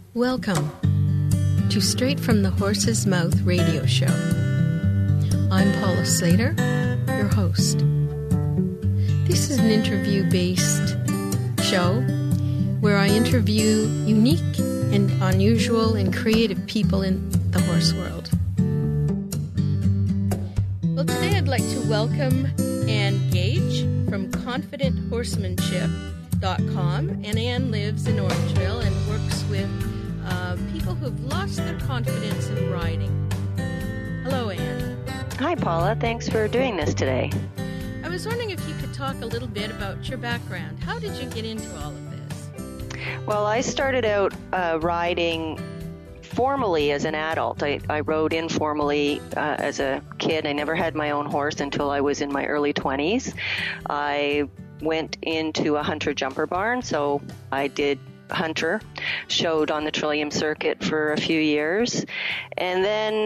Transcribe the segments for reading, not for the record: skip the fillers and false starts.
Welcome to Straight from the Horse's Mouth radio show. I'm Paula Slater, your host. This is an interview-based show where I interview unique and unusual and creative people in the horse world. Well, today I'd like to welcome Anne Gage from ConfidentHorsemanship.com. And Anne lives in Orangeville and works with people who've lost their confidence in riding. Hello, Anne. Hi, Paula. Thanks for doing this today. I was wondering if you could talk a little bit about your background. How did you get into all of this? Well, I started out riding formally as an adult. I rode informally as a kid. I never had my own horse until I was in my early 20s. I went into a hunter jumper barn, so I did hunter, showed on the Trillium circuit for a few years, and then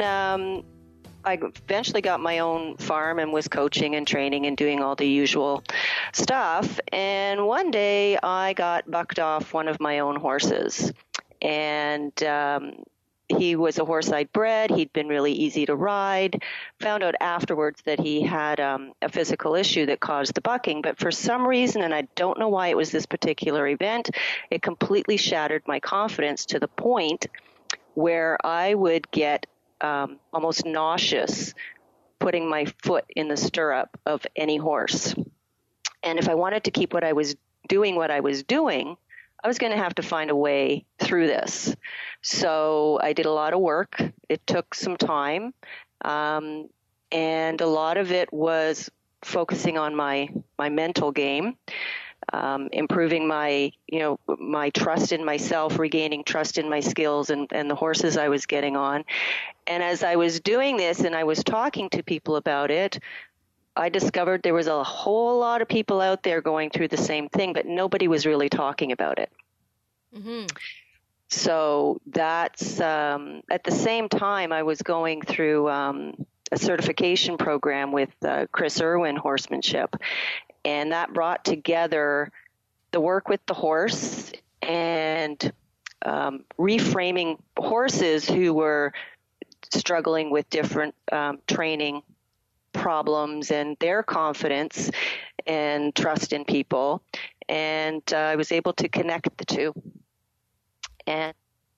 I eventually got my own farm and was coaching and training and doing all the usual stuff. And one day I got bucked off one of my own horses, and he was a horse I'd bred. He'd been really easy to ride. Found out afterwards that he had a physical issue that caused the bucking. But for some reason, and I don't know why it was this particular event, it completely shattered my confidence to the point where I would get almost nauseous putting my foot in the stirrup of any horse. And if I wanted to keep what I was doing, I was going to have to find a way through this. So I did a lot of work. It took some time. And a lot of it was focusing on my mental game, improving my trust in myself, regaining trust in my skills and the horses I was getting on. And as I was doing this and I was talking to people about it, I discovered there was a whole lot of people out there going through the same thing, but nobody was really talking about it. Mm-hmm. So that's at the same time I was going through a certification program with Chris Irwin Horsemanship, and that brought together the work with the horse and reframing horses who were struggling with different training problems and their confidence and trust in people. And I was able to connect the two. And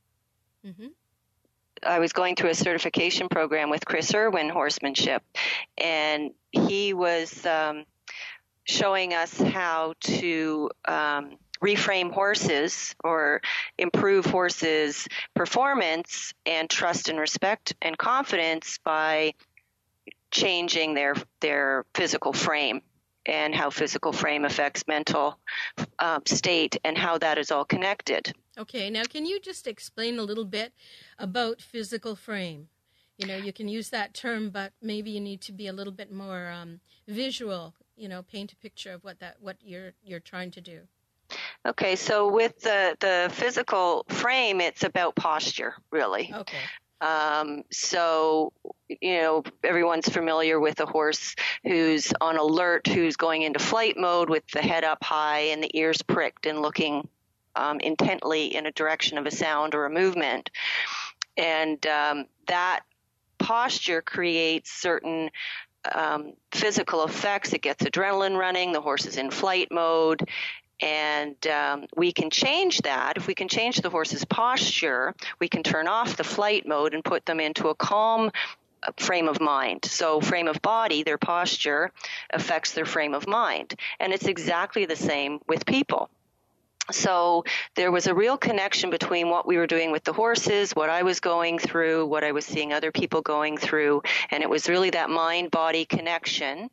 I was going through a certification program with Chris Irwin Horsemanship, and he was showing us how to reframe horses or improve horses' performance and trust and respect and confidence by changing their physical frame and how physical frame affects mental state and how that is all connected. Okay, now can you just explain a little bit about physical frame? You know, you can use that term, but maybe you need to be a little bit more visual, paint a picture of what you're trying to do. Okay, so with the physical frame, it's about posture, really. Okay. So, everyone's familiar with a horse who's on alert, who's going into flight mode with the head up high and the ears pricked and looking intently in a direction of a sound or a movement. And that posture creates certain physical effects. It gets adrenaline running, the horse is in flight mode. And we can change that. If we can change the horse's posture, we can turn off the flight mode and put them into a calm frame of mind. So frame of body, their posture, affects their frame of mind. And it's exactly the same with people. So there was a real connection between what we were doing with the horses, what I was going through, what I was seeing other people going through, and it was really that mind-body connection,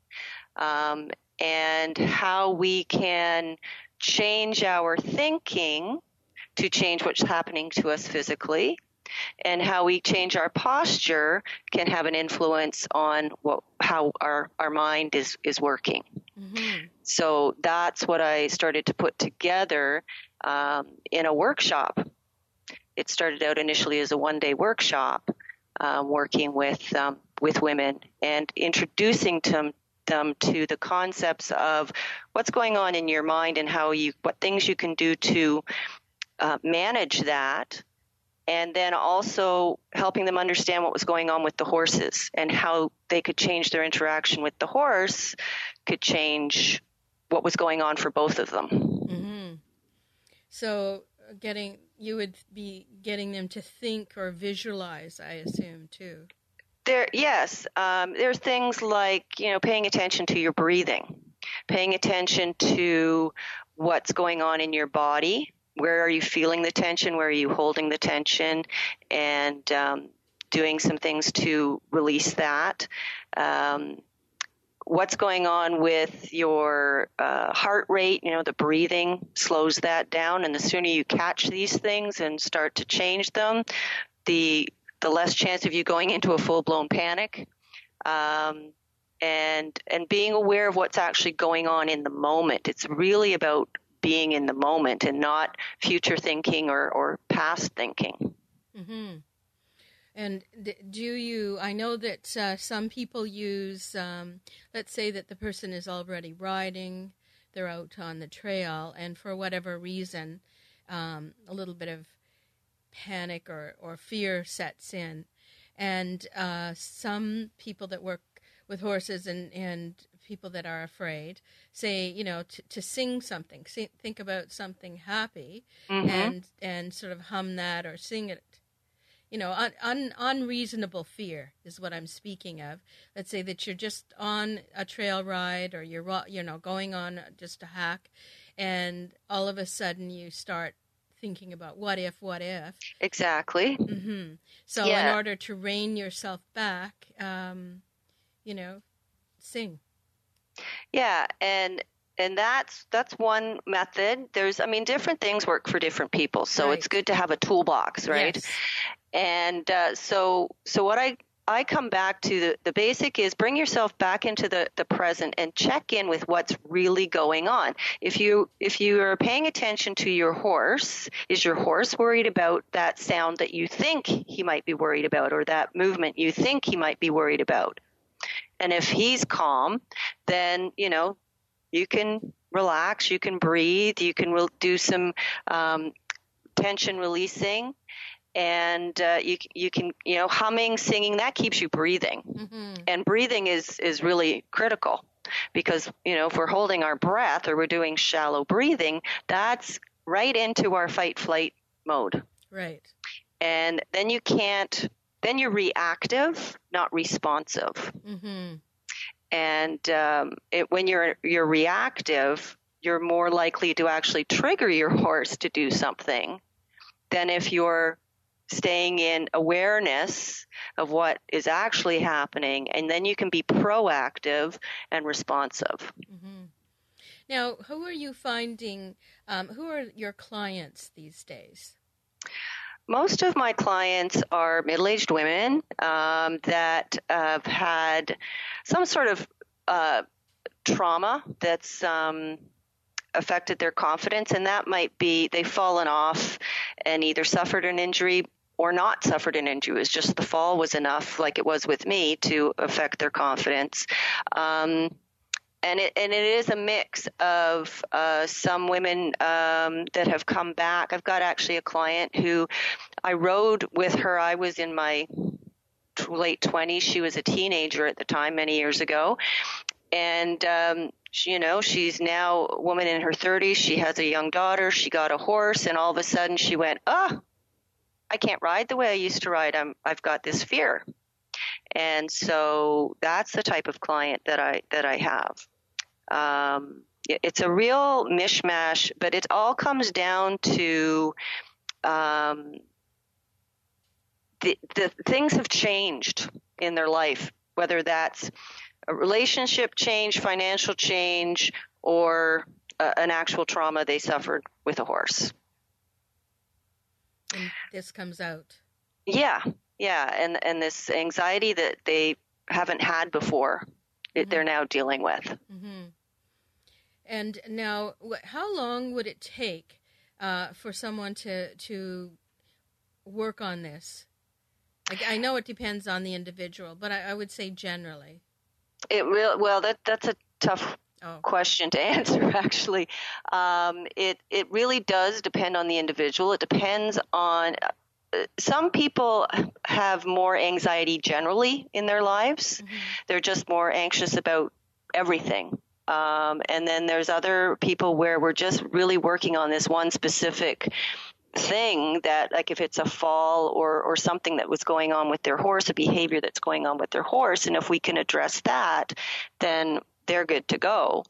and how we can change our thinking to change what's happening to us physically, and how we change our posture can have an influence on how our mind is working. Mm-hmm. So that's what I started to put together in a workshop. It started out initially as a one-day workshop, working with women and introducing them to the concepts of what's going on in your mind and what things you can do to manage that and then also helping them understand what was going on with the horses and how they could change their interaction with the horse could change what was going on for both of them. Mm-hmm. So you would be getting them to think or visualize, I assume, too. There's things like, paying attention to your breathing, paying attention to what's going on in your body. Where are you feeling the tension? Where are you holding the tension? And doing some things to release that. What's going on with your heart rate? The breathing slows that down. And the sooner you catch these things and start to change them, the less chance of you going into a full-blown panic. And being aware of what's actually going on in the moment. It's really about being in the moment and not future thinking or past thinking. Mm-hmm. And I know that some people use, let's say that the person is already riding, they're out on the trail, and for whatever reason, a little bit of panic or fear sets in. And some people that work with horses and people that are afraid say, to sing something, think about something happy, mm-hmm. and sort of hum that or sing it. Unreasonable fear is what I'm speaking of. Let's say that you're just on a trail ride or you're going on just a hack, and all of a sudden you start thinking about what if. Exactly. Mm-hmm. So in order to rein yourself back, sing. Yeah, and that's one method. There's, different things work for different people, so right. It's good to have a toolbox, right? Yes. And so what I come back to, the basic is bring yourself back into the present and check in with what's really going on. If you are paying attention to your horse, is your horse worried about that sound that you think he might be worried about, or that movement you think he might be worried about? And if he's calm, then, you can relax, you can breathe, you can do some tension releasing, and you can, humming, singing, that keeps you breathing. Mm-hmm. And breathing is really critical because, if we're holding our breath or we're doing shallow breathing, that's right into our fight-flight mode. Right. And then you're reactive, not responsive. Mm-hmm. And when you're reactive, you're more likely to actually trigger your horse to do something than if you're staying in awareness of what is actually happening, and then you can be proactive and responsive. Mm-hmm. Now, who are you finding, who are your clients these days? Most of my clients are middle-aged women that have had some sort of trauma that's affected their confidence, and that might be they've fallen off and either suffered an injury or not suffered an injury. It was just the fall was enough, like it was with me, to affect their confidence. And it is a mix of some women that have come back. I've got actually a client who I rode with her. I was in my late 20s. She was a teenager at the time, many years ago. And, she's now a woman in her 30s. She has a young daughter. She got a horse, and all of a sudden she went, I can't ride the way I used to ride. I've got this fear. And so that's the type of client that I have. It's a real mishmash, but it all comes down to the things have changed in their life, whether that's a relationship change, financial change, or an actual trauma they suffered with a horse. And this comes out. Yeah, and this anxiety that they haven't had before, mm-hmm. they're now dealing with. Mm-hmm. And now, how long would it take for someone to work on this? I know it depends on the individual, but I would say generally. That's a tough question to answer, actually. It really does depend on the individual. It depends on some people have more anxiety generally in their lives. Mm-hmm. They're just more anxious about everything. And then there's other people where we're just really working on this one specific thing that, like if it's a fall or something that was going on with their horse, a behavior that's going on with their horse, and if we can address that, then they're good to go.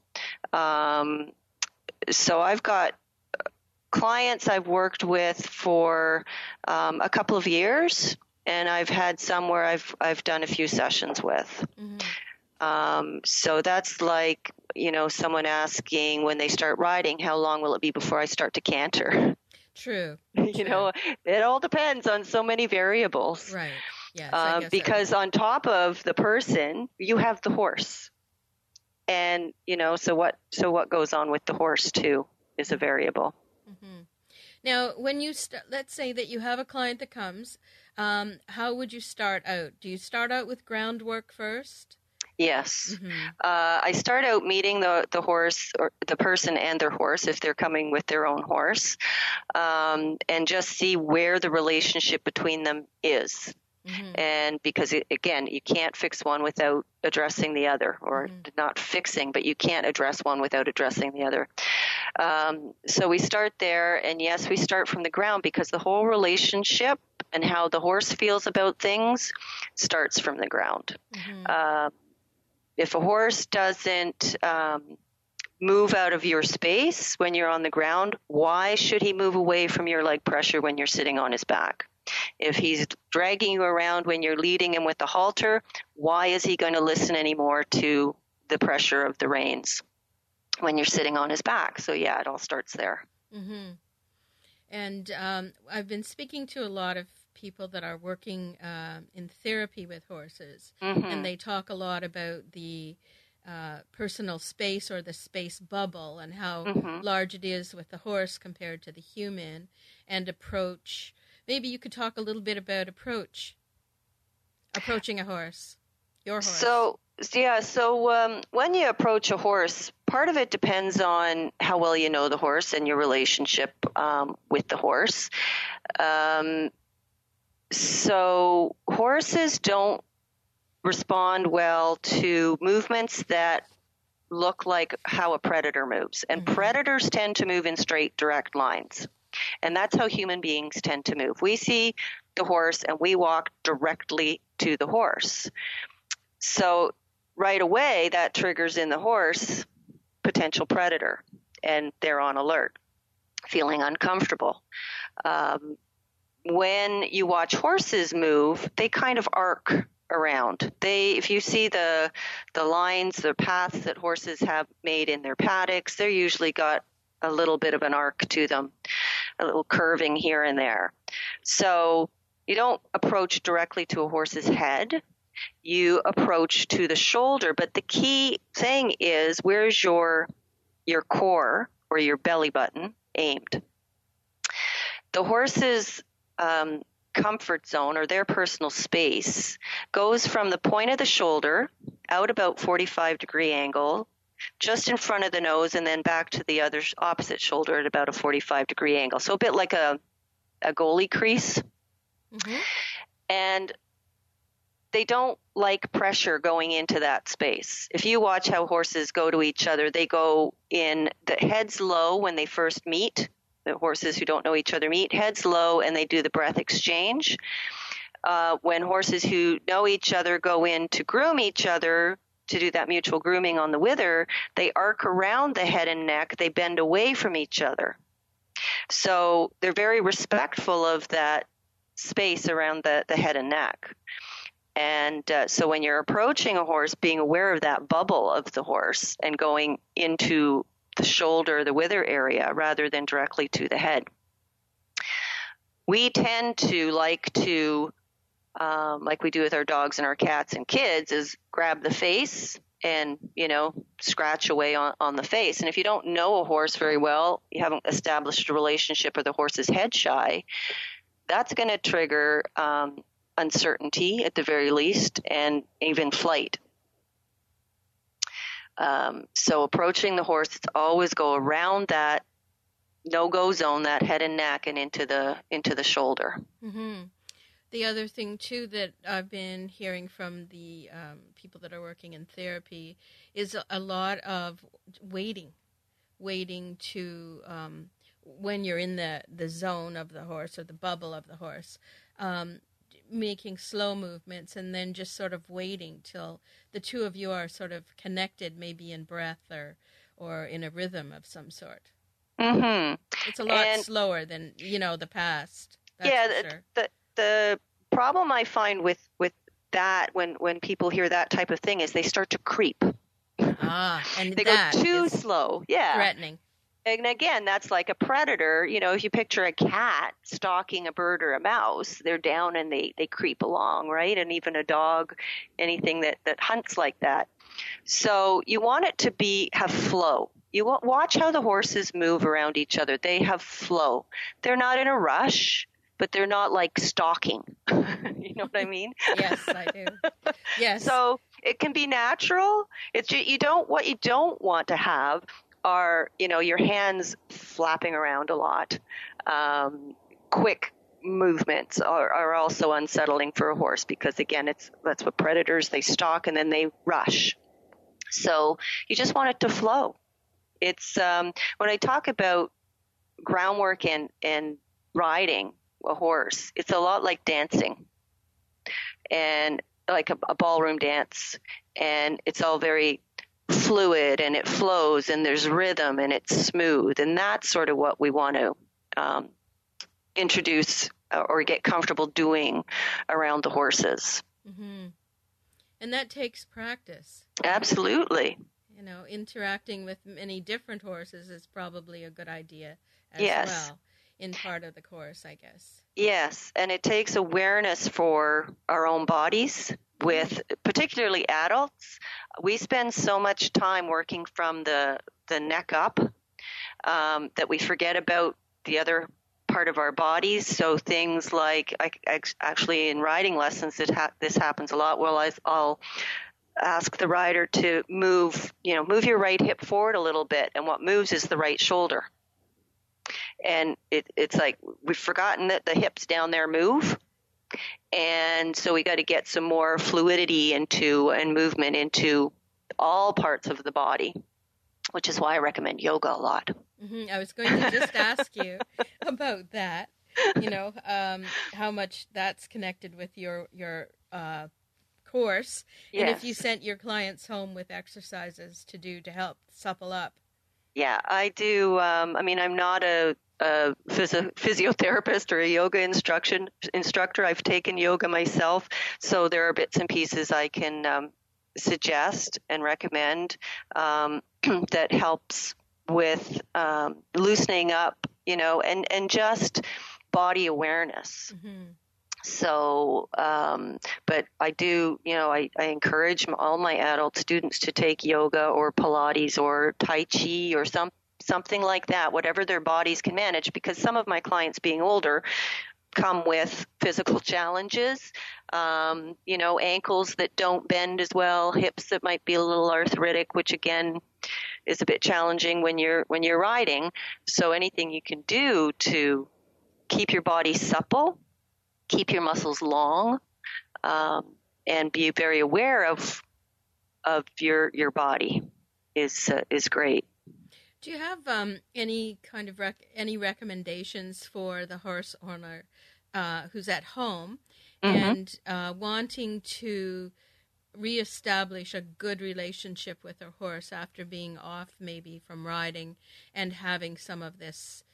So I've got clients I've worked with for a couple of years, and I've had some where I've done a few sessions with. Mm-hmm. So that's like, someone asking when they start riding, how long will it be before I start to canter? True. It all depends on so many variables. Right. Yes. Because on top of the person, you have the horse. And, so what goes on with the horse too is a variable. Mm-hmm. Now, when you let's say that you have a client that comes, how would you start out? Do you start out with groundwork first? Yes. Mm-hmm. I start out meeting the horse, or the person and their horse if they're coming with their own horse, and just see where the relationship between them is. Mm-hmm. And because, again, you can't fix one without addressing the other, or not fixing, but you can't address one without addressing the other. So we start there, and yes, we start from the ground because the whole relationship and how the horse feels about things starts from the ground. Mm-hmm. If a horse doesn't move out of your space when you're on the ground, why should he move away from your leg pressure when you're sitting on his back? If he's dragging you around when you're leading him with the halter, why is he going to listen anymore to the pressure of the reins when you're sitting on his back? So yeah, it all starts there. Mm-hmm. And I've been speaking to a lot of people that are working in therapy with horses, Mm-hmm. and they talk a lot about the personal space or the space bubble and how large it is with the horse compared to the human, and approach. Maybe you could talk a little bit about approaching a horse, your horse. So when you approach a horse, part of it depends on how well you know the horse and your relationship with the horse. So horses don't respond well to movements that look like how a predator moves. And predators tend to move in straight, direct lines. And that's how human beings tend to move. We see the horse and we walk directly to the horse. So right away, that triggers in the horse potential predator, and they're on alert, feeling uncomfortable. When you watch horses move, they kind of arc around. If you see the lines, the paths that horses have made in their paddocks, they're usually got a little bit of an arc to them, a little curving here and there. So you don't approach directly to a horse's head. You approach to the shoulder, but the key thing is, where's your core or your belly button aimed? The horse's comfort zone, or their personal space, goes from the point of the shoulder out about 45-degree angle, just in front of the nose, and then back to the other opposite shoulder at about a 45-degree angle. So a bit like a goalie crease. Mm-hmm. And they don't like pressure going into that space. If you watch how horses go to each other, they go in the heads low when they first meet. The horses who don't know each other meet, heads low, and they do the breath exchange. When horses who know each other go in to groom each other, to do that mutual grooming on the wither, they arc around the head and neck, they bend away from each other. So they're very respectful of that space around the head and neck. And so when you're approaching a horse, being aware of that bubble of the horse and going into the shoulder, the wither area, rather than directly to the head. We tend to like we do with our dogs and our cats and kids, is grab the face and, scratch away on the face. And if you don't know a horse very well, you haven't established a relationship with the horse's head shy, that's going to trigger uncertainty at the very least, and even flight. So approaching the horse, always go around that no-go zone, that head and neck, and into the shoulder. Mm-hmm. The other thing, too, that I've been hearing from the people that are working in therapy is a lot of waiting to, when you're in the zone of the horse or the bubble of the horse, making slow movements and then just sort of waiting till the two of you are sort of connected, maybe in breath or in a rhythm of some sort. Mm-hmm. It's a lot slower than, the past. That's for sure. The problem I find with that when people hear that type of thing is they start to creep. And they go too slow. Yeah. Threatening. And again, that's like a predator. If you picture a cat stalking a bird or a mouse, they're down and they creep along, right? And even a dog, anything that hunts like that. So you want it to have flow. You watch how the horses move around each other. They have flow. They're not in a rush, but they're not like stalking. You know what I mean? Yes, I do. Yes. So it can be natural. What you don't want to have are, your hands flapping around a lot. Quick movements are also unsettling for a horse because, again, that's what predators, they stalk and then they rush. So you just want it to flow. It's when I talk about groundwork and riding a horse, it's a lot like dancing and like a ballroom dance, and it's all very fluid and it flows and there's rhythm and it's smooth, and that's sort of what we want to introduce or get comfortable doing around the horses. Mm-hmm. And that takes practice. Absolutely. Interacting with many different horses is probably a good idea as well in part of the course, I guess. Yes, and it takes awareness for our own bodies. With particularly adults, we spend so much time working from the neck up that we forget about the other part of our bodies. So things like, actually in riding lessons, this happens a lot. Well, I'll ask the rider to move your right hip forward a little bit, and what moves is the right shoulder. And it's like we've forgotten that the hips down there move. And so we got to get some more fluidity and movement into all parts of the body, which is why I recommend yoga a lot. Mm-hmm. I was going to just ask you about that, how much that's connected with your course. Yes. And if you sent your clients home with exercises to do to help supple up. Yeah, I do. I'm not a physiotherapist or a yoga instructor. I've taken yoga myself, so there are bits and pieces I can suggest and recommend that helps with loosening up, and just body awareness. Mm-hmm. So, but I do, I encourage all my adult students to take yoga or Pilates or Tai Chi or something like that, whatever their bodies can manage, because some of my clients, being older, come with physical challenges, ankles that don't bend as well, hips that might be a little arthritic, which again is a bit challenging when you're riding. So anything you can do to keep your body supple, keep your muscles long, and be very aware of your body is great. Do you have any kind of any recommendations for the horse owner who's at home and wanting to reestablish a good relationship with her horse after being off maybe from riding and having some of this,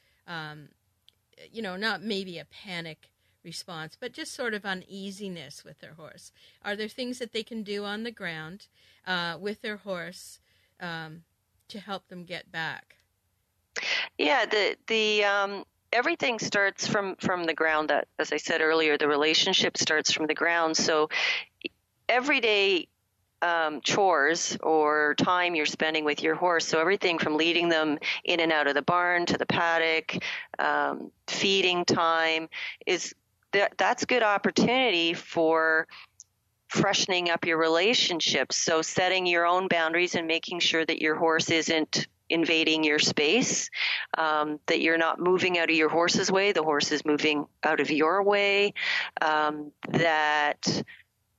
not maybe a panic response, but just sort of uneasiness with their horse? Are there things that they can do on the ground with their horse to help them get back? Yeah, the everything starts from the ground. That, as I said earlier, the relationship starts from the ground. So everyday chores or time you're spending with your horse, so everything from leading them in and out of the barn to the paddock, feeding time, that's good opportunity for freshening up your relationships. So setting your own boundaries and making sure that your horse isn't invading your space, that you're not moving out of your horse's way, the horse is moving out of your way, that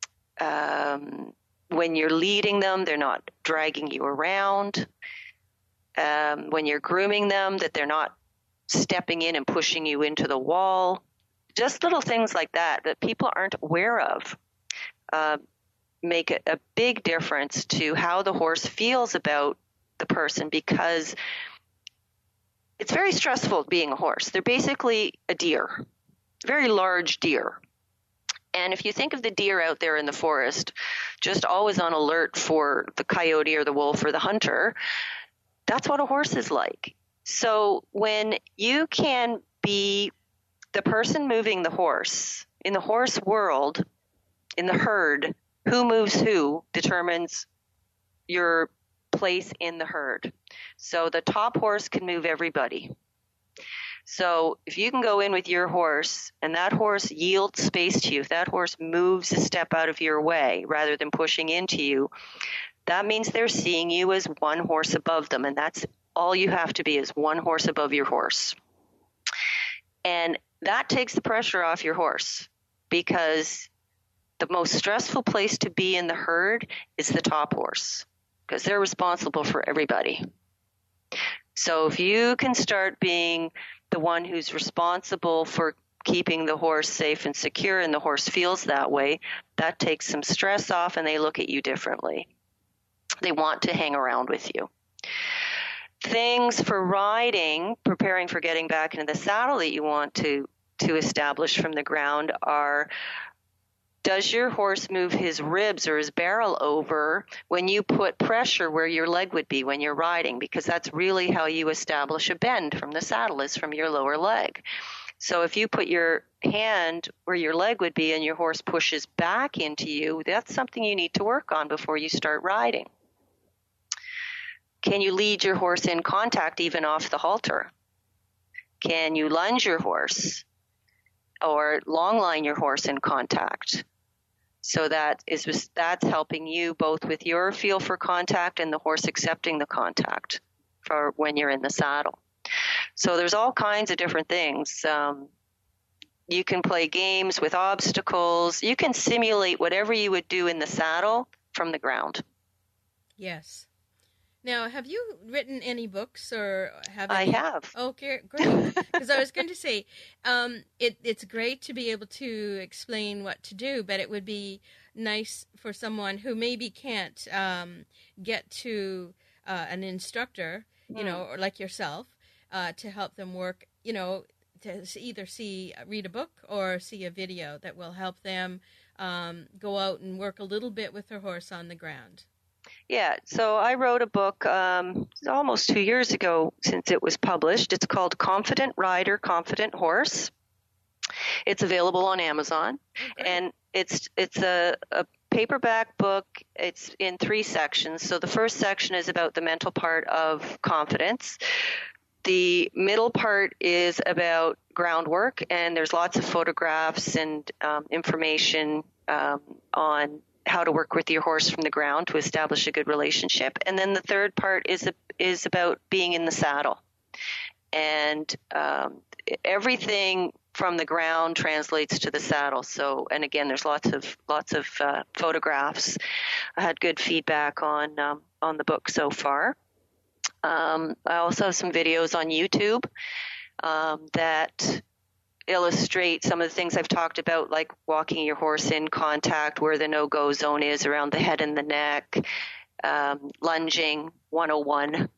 when you're leading them, they're not dragging you around. When you're grooming them, that they're not stepping in and pushing you into the wall. Just little things like that people aren't aware of make a big difference to how the horse feels about the person, because it's very stressful being a horse. They're basically a deer, very large deer. And if you think of the deer out there in the forest, just always on alert for the coyote or the wolf or the hunter, that's what a horse is like. So when you can be the person moving the horse, in the horse world, in the herd, who moves who determines your place in the herd. So the top horse can move everybody. So if you can go in with your horse and that horse yields space to you, if that horse moves a step out of your way rather than pushing into you, that means they're seeing you as one horse above them, and that's all you have to be, is one horse above your horse. And that takes the pressure off your horse, because the most stressful place to be in the herd is the top horse, because they're responsible for everybody. So if you can start being the one who's responsible for keeping the horse safe and secure, and the horse feels that way, that takes some stress off, and they look at you differently. They want to hang around with you. Things for riding, preparing for getting back into the saddle that you want to establish from the ground are, does your horse move his ribs or his barrel over when you put pressure where your leg would be when you're riding? Because that's really how you establish a bend from the saddle, is from your lower leg. So if you put your hand where your leg would be and your horse pushes back into you, that's something you need to work on before you start riding. Can you lead your horse in contact even off the halter? Can you lunge your horse or long line your horse in contact? So that's helping you both with your feel for contact and the horse accepting the contact for when you're in the saddle. So there's all kinds of different things. You can play games with obstacles. You can simulate whatever you would do in the saddle from the ground. Yes. Now, have you written any books or have I any? have. Okay, great. Because I was going to say, it's great to be able to explain what to do, but it would be nice for someone who maybe can't get to an instructor, or like yourself, to help them work, to either read a book or see a video that will help them go out and work a little bit with their horse on the ground. Yeah, so I wrote a book almost 2 years ago since it was published. It's called Confident Rider, Confident Horse. It's available on Amazon, and it's a paperback book. It's in 3 sections. So the first section is about the mental part of confidence. The middle part is about groundwork, and there's lots of photographs and information on how to work with your horse from the ground to establish a good relationship. And then the third part is about being in the saddle. And everything from the ground translates to the saddle. So, and again, there's lots of photographs. I had good feedback on the book so far. I also have some videos on YouTube that illustrate some of the things I've talked about, like walking your horse in contact, where the no-go zone is around the head and the neck, lunging 101,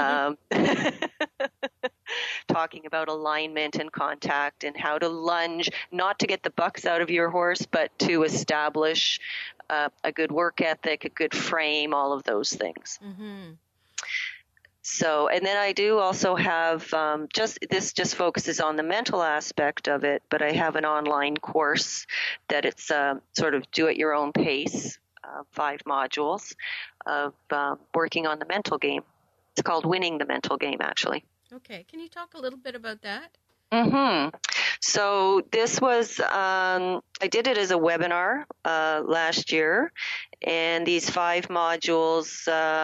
talking about alignment and contact and how to lunge, not to get the bucks out of your horse, but to establish a good work ethic, a good frame, all of those things. Mm-hmm. So, and then I do also have this focuses on the mental aspect of it, but I have an online course that it's sort of do at your own pace, 5 modules of working on the mental game. It's called Winning the Mental Game, actually. Okay. Can you talk a little bit about that? Mm-hmm. So this was, I did it as a webinar last year, and these 5 modules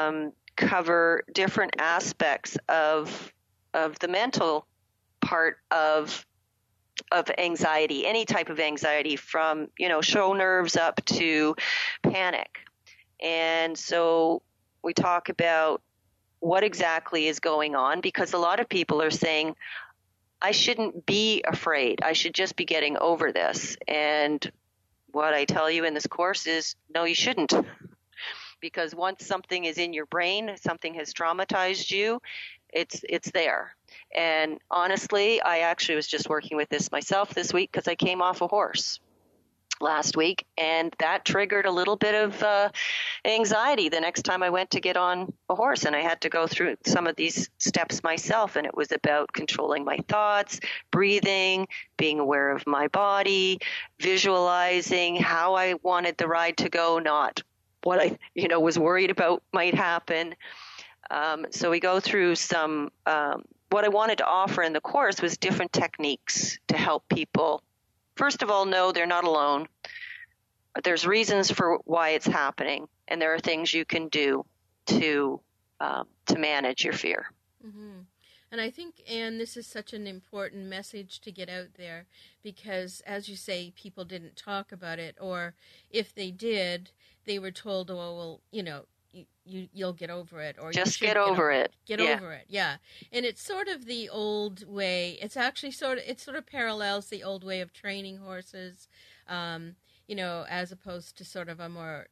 cover different aspects of the mental part of anxiety, any type of anxiety, from, show nerves up to panic. And so we talk about what exactly is going on, because a lot of people are saying, I shouldn't be afraid. I should just be getting over this. And what I tell you in this course is, no, you shouldn't. Because once something is in your brain, something has traumatized you, it's there. And honestly, I actually was just working with this myself this week, because I came off a horse last week, and that triggered a little bit of anxiety the next time I went to get on a horse, and I had to go through some of these steps myself. And it was about controlling my thoughts, breathing, being aware of my body, visualizing how I wanted the ride to go, not what I was worried about might happen. So we go through some what I wanted to offer in the course was different techniques to help people, first of all, know they're not alone. There's reasons for why it's happening, and there are things you can do to manage your fear. Mm-hmm. And I think, Anne, this is such an important message to get out there, because, as you say, people didn't talk about it, or if they did, they were told, oh, well, you'll get over it, or just get over it. Get over it, yeah. And it's sort of the old way. It's actually sort of parallels the old way of training horses, as opposed to sort of a more,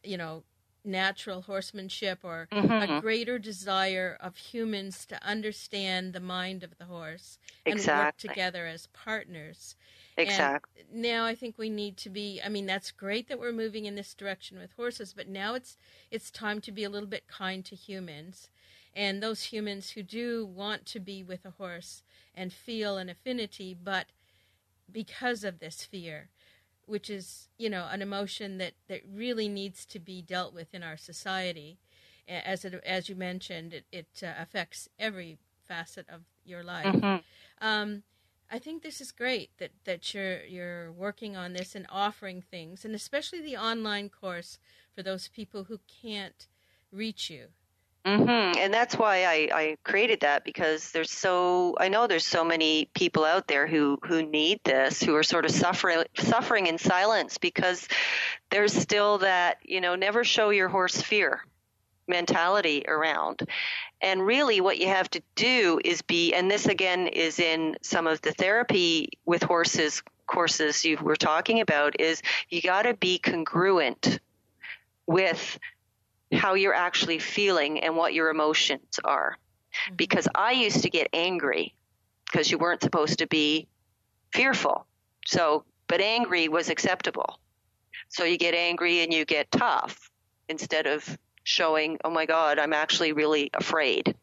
natural horsemanship, or a greater desire of humans to understand the mind of the horse and work together as partners. Exactly. And now I think we need to be, that's great that we're moving in this direction with horses, but now it's time to be a little bit kind to humans. And those humans who do want to be with a horse and feel an affinity, but because of this fear, which is, an emotion that really needs to be dealt with in our society. As you mentioned, it affects every facet of your life. Mm-hmm. I think this is great that you're working on this and offering things, and especially the online course for those people who can't reach you. Mm-hmm. And that's why I created that, because I know there's so many people out there who need this, who are sort of suffering in silence, because there's still that, never show your horse fear mentality around. And really what you have to do is and this again is in some of the therapy with horses courses you were talking about, is you got to be congruent with how you're actually feeling and what your emotions are. Mm-hmm. Because I used to get angry because you weren't supposed to be fearful. But angry was acceptable. So you get angry and you get tough instead of showing, oh my God, I'm actually really afraid.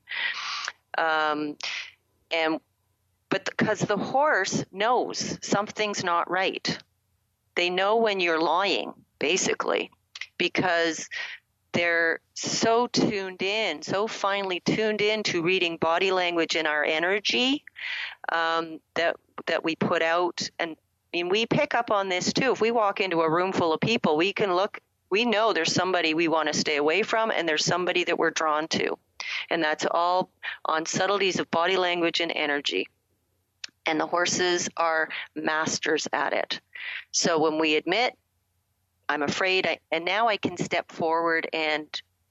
But because the horse knows something's not right. They know when you're lying, basically, because they're so finely tuned in to reading body language and our energy that we put out. And we pick up on this too. If we walk into a room full of people, we know there's somebody we want to stay away from, and there's somebody that we're drawn to. And that's all on subtleties of body language and energy. And the horses are masters at it. So when we admit, I'm afraid, and now I can step forward and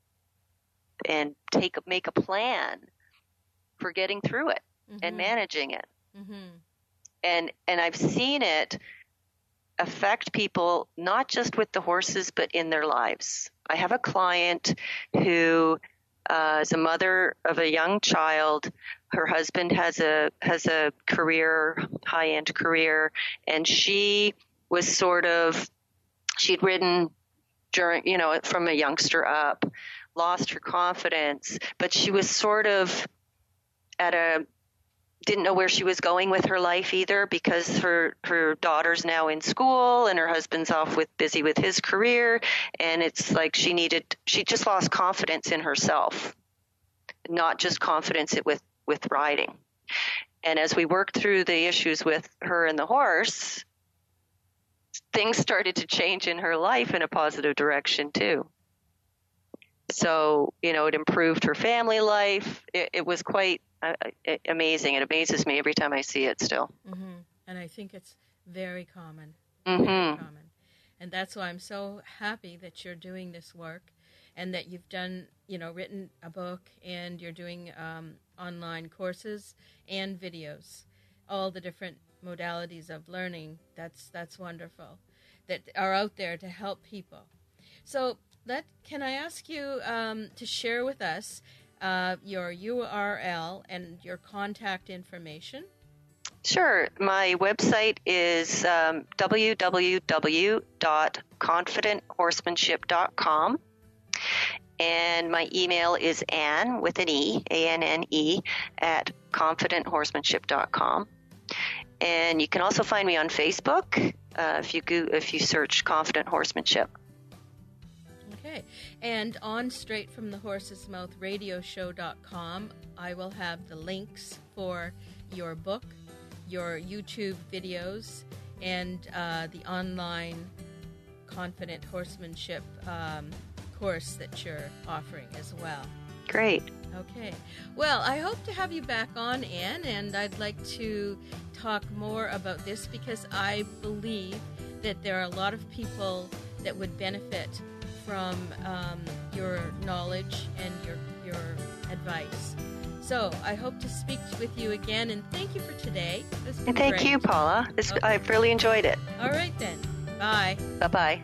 make a plan for getting through it, mm-hmm. and managing it. Mm-hmm. And I've seen it affect people, not just with the horses, but in their lives. I have a client who is a mother of a young child. Her husband has a career, high-end career, and she was she'd ridden during, from a youngster up, lost her confidence, but she was sort of didn't know where she was going with her life either, because her daughter's now in school and her husband's busy with his career. And it's like she just lost confidence in herself, not just confidence with riding. And as we worked through the issues with her and the horse, things started to change in her life in a positive direction too. So, it improved her family life. It was quite amazing. It amazes me every time I see it still. Mm-hmm. And I think it's very common. Mm-hmm. Very common. And that's why I'm so happy that you're doing this work and that you've done, written a book and you're doing online courses and videos, all the different modalities of learning. That's wonderful, that are out there to help people. So can I ask you to share with us your URL and your contact information? Sure. My website is www.confidenthorsemanship.com. And my email is Anne, with an E, ANNE, at confidenthorsemanship.com. And you can also find me on Facebook if you search Confident Horsemanship. Okay. And on Straight from the Horse's Mouth radioshow.com, I will have the links for your book, your YouTube videos, and the online Confident Horsemanship course that you're offering as well. Great. Okay. Well, I hope to have you back on, Anne, and I'd like to talk more about this because I believe that there are a lot of people that would benefit from your knowledge and your advice. So I hope to speak with you again, and thank you for today. And thank you, Paula. Okay. I've really enjoyed it. All right, then. Bye. Bye-bye.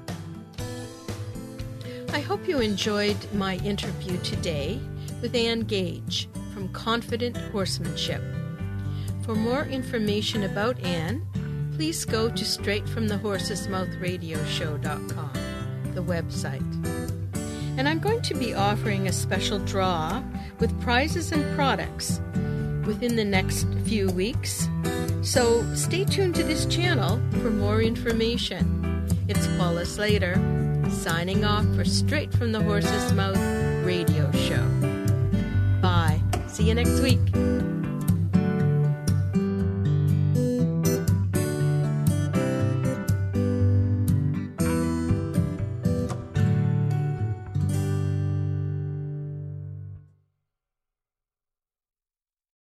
I hope you enjoyed my interview today with Anne Gage from Confident Horsemanship. For more information about Anne, please go to straightfromthehorsesmouth.radioshow.com, the website. And I'm going to be offering a special draw with prizes and products within the next few weeks. So stay tuned to this channel for more information. It's Paula Slater, signing off for Straight from the Horse's Mouth radio show. Bye. See you next week.